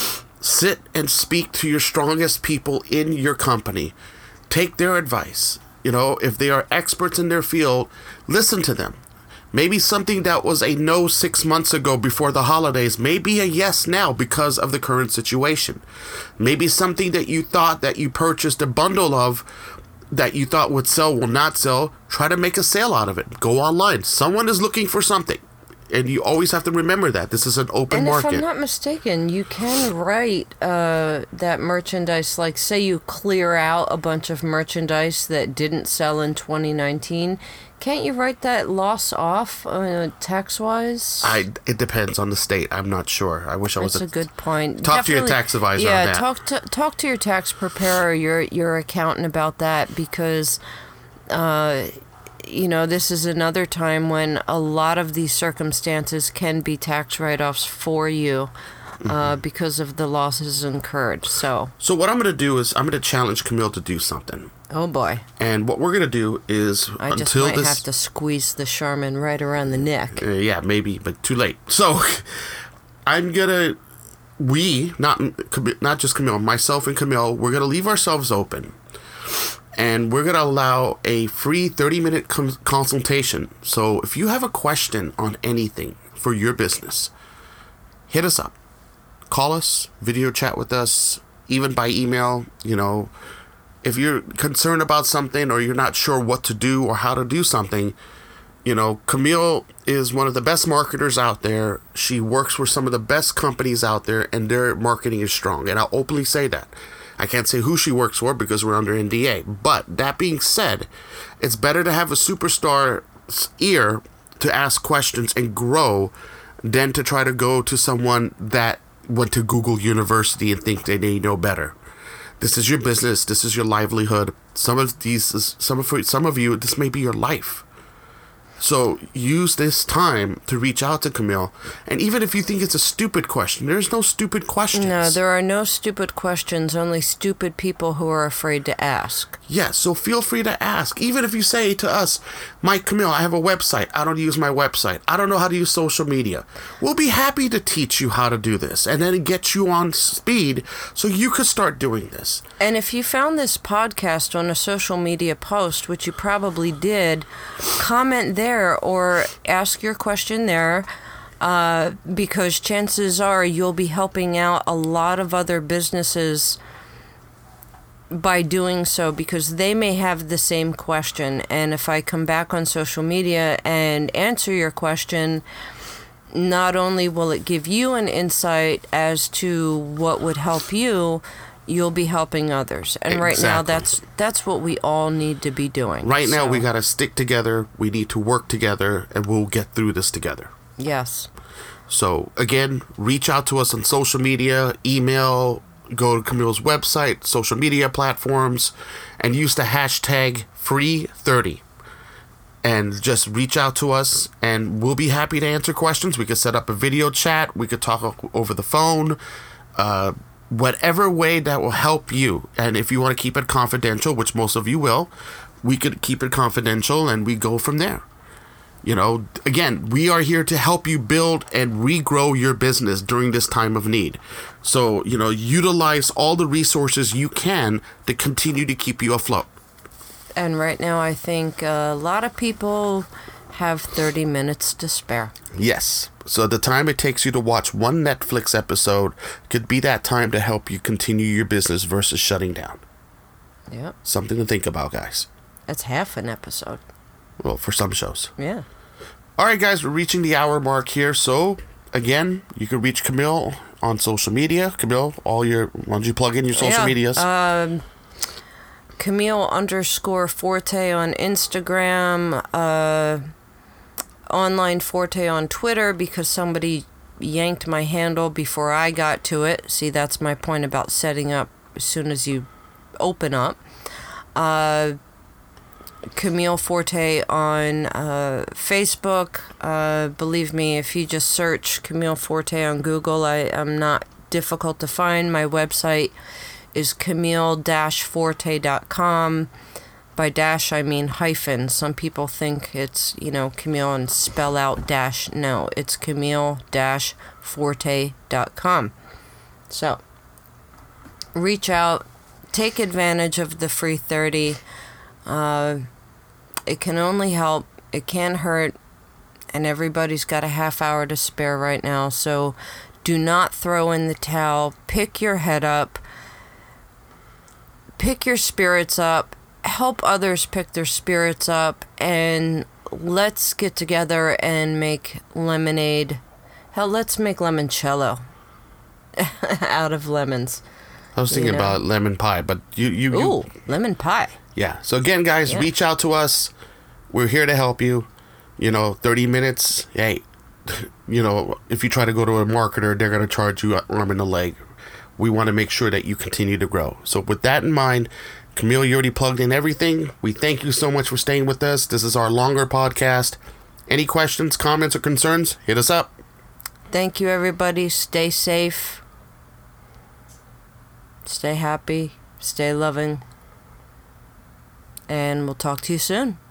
Sit and speak to your strongest people in your company. Take their advice. You know, if they are experts in their field, listen to them. Maybe something that was a no six months ago before the holidays may be a yes now because of the current situation. Maybe something that you thought that you purchased a bundle of that you thought would sell will not sell. Try to make a sale out of it. Go online. Someone is looking for something. And you always have to remember that. This is an open and market. And if I'm not mistaken, you can write uh, that merchandise, like say you clear out a bunch of merchandise that didn't sell in twenty nineteen. Can't you write that loss off uh, tax-wise? I, it depends on the state. I'm not sure. I wish I was. That's a, a good point. Talk Definitely, to your tax advisor yeah, on that. Yeah, talk to, talk to your tax preparer, your, your accountant about that, because... Uh, you know, this is another time when a lot of these circumstances can be tax write-offs for you uh, mm-hmm. because of the losses incurred. So, so what I'm going to do is I'm going to challenge Camille to do something. Oh boy! And what we're going to do is I just until might this, have to squeeze the Charmin right around the neck. Uh, yeah, maybe, but too late. So, I'm gonna we not not just Camille, myself and Camille, we're gonna leave ourselves open. And we're going to allow a free thirty-minute com- consultation. So if you have a question on anything for your business, hit us up. Call us, video chat with us, even by email. You know, if you're concerned about something or you're not sure what to do or how to do something, you know, Camille is one of the best marketers out there. She works for some of the best companies out there, and their marketing is strong. And I'll openly say that. I can't say who she works for because we're under N D A. But that being said, it's better to have a superstar's ear to ask questions and grow than to try to go to someone that went to Google University and think that they know better. This is your business. This is your livelihood. Some of these, some of some of you, this may be your life. So use this time to reach out to Camille. And even if you think it's a stupid question, there's no stupid questions. No, there are no stupid questions, only stupid people who are afraid to ask. Yes, so feel free to ask. Even if you say to us, Mike, Camille, I have a website. I don't use my website. I don't know how to use social media. We'll be happy to teach you how to do this and then get you on speed so you could start doing this. And if you found this podcast on a social media post, which you probably did, comment there. Or ask your question there uh, because chances are you'll be helping out a lot of other businesses by doing so because they may have the same question. And if I come back on social media and answer your question, not only will it give you an insight as to what would help you, you'll be helping others. And right exactly. now, that's that's what we all need to be doing. Right so. now, we got to stick together. We need to work together, and we'll get through this together. Yes. So, again, reach out to us on social media, email, go to Camille's website, social media platforms, and use the hashtag free thirty. And just reach out to us, and we'll be happy to answer questions. We could set up a video chat. We could talk over the phone. Uh... Whatever way that will help you. And if you want to keep it confidential, which most of you will, we could keep it confidential and we go from there. You know, again, we are here to help you build and regrow your business during this time of need. So, you know, utilize all the resources you can to continue to keep you afloat. And right now, I think a lot of people have thirty minutes to spare. Yes. So the time it takes you to watch one Netflix episode could be that time to help you continue your business versus shutting down. Yep. Something to think about, guys. That's half an episode. Well, for some shows. Yeah. All right, guys, we're reaching the hour mark here. So, again, you can reach Camille on social media. Camille, all your, why don't you plug in your social yeah, medias? Um, Camille underscore Forte on Instagram. Uh... Online Forte on Twitter because somebody yanked my handle before I got to it. See, that's my point about setting up as soon as you open up. Uh, Camille Forte on uh, Facebook. Uh, believe me, if you just search Camille Forte on Google, I am not difficult to find. My website is camille dash forte dot com. By dash, I mean hyphen. Some people think it's, you know, Camille and spell out dash. No, it's camille dash forte dot com. So, reach out. Take advantage of the free thirty. Uh, it can only help. It can't hurt. And everybody's got a half hour to spare right now. So do not throw in the towel. Pick your head up. Pick your spirits up. Help others pick their spirits up. And let's get together and make lemonade. Hell, let's make limoncello out of lemons. I was thinking You know. about lemon pie, but you, you, you Ooh, lemon pie. yeah. So again, guys, Yeah. reach out to us. We're here to help you. You know, thirty minutes. Hey, you know, if you try to go to a marketer, they're gonna charge you an arm and a leg. We want to make sure that you continue to grow. So with that in mind, Camille, you already plugged in everything. We thank you so much for staying with us. This is our longer podcast. Any questions, comments, or concerns? Hit us up. Thank you, everybody. Stay safe. Stay happy. Stay loving. And we'll talk to you soon.